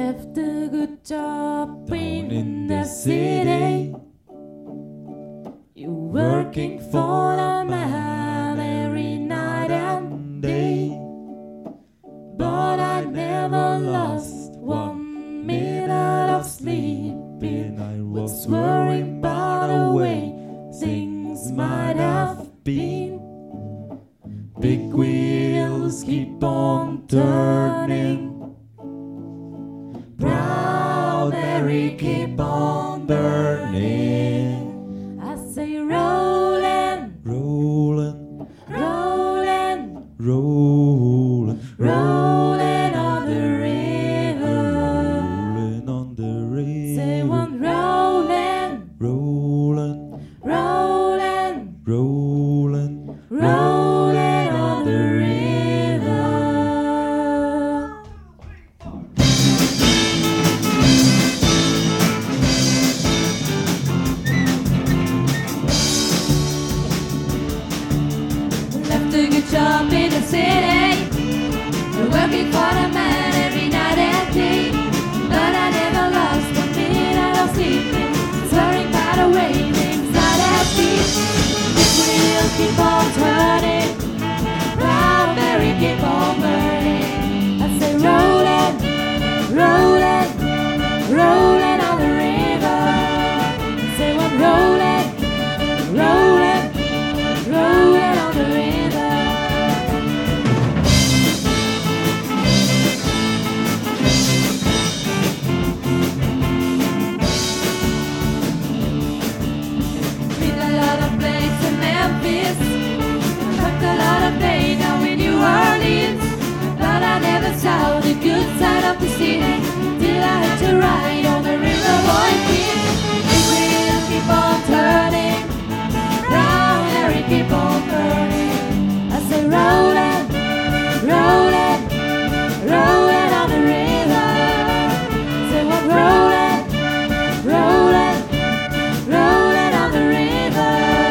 left a good job in the city. You're working for a man every night and day. But I never lost 1 minute of sleeping. I was worrying about the way things might have been. Big wheels keep on turning. Proud Mary keep on burning. I say rollin', Rollin', rollin', rollin', rollin' on the river. rollin' on the river. Say one rollin', Rollin', rollin', rollin', rollin' on the river. Left a good job in the city, working for the man every night and day. But I never lost 1 minute of sleeping, swearing by the way things might have been. This wheel keep on turning, proud Mary keep on burning. I say rollin', rollin', rollin' on the river. Say one rollin', rollin', rollin' on the river. Been a lot of plays in Memphis, worked a lot of day now in New Orleans. But I never saw the good side of the city till I had to ride on the river Boykin. Big wheels keep on turning, round Mary keep on burning. I say rollin', rollin', rollin' on the river. Say what rollin', rollin', rollin' on the river.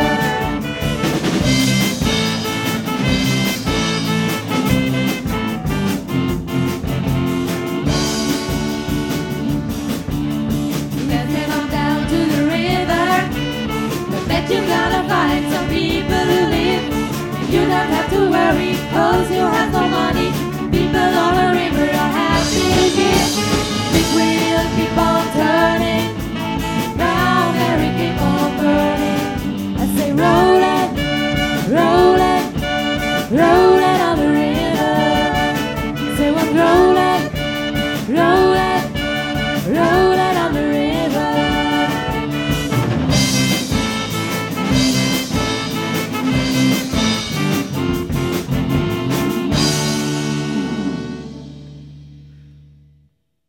Let's head on down to the river. I bet you're gonna find some people who live. You don't have to worry, cause you have no money. People on the river are happy to give. Big wheel keep on turning, round Mary keep on burning. I say rollin', rollin', rollin'.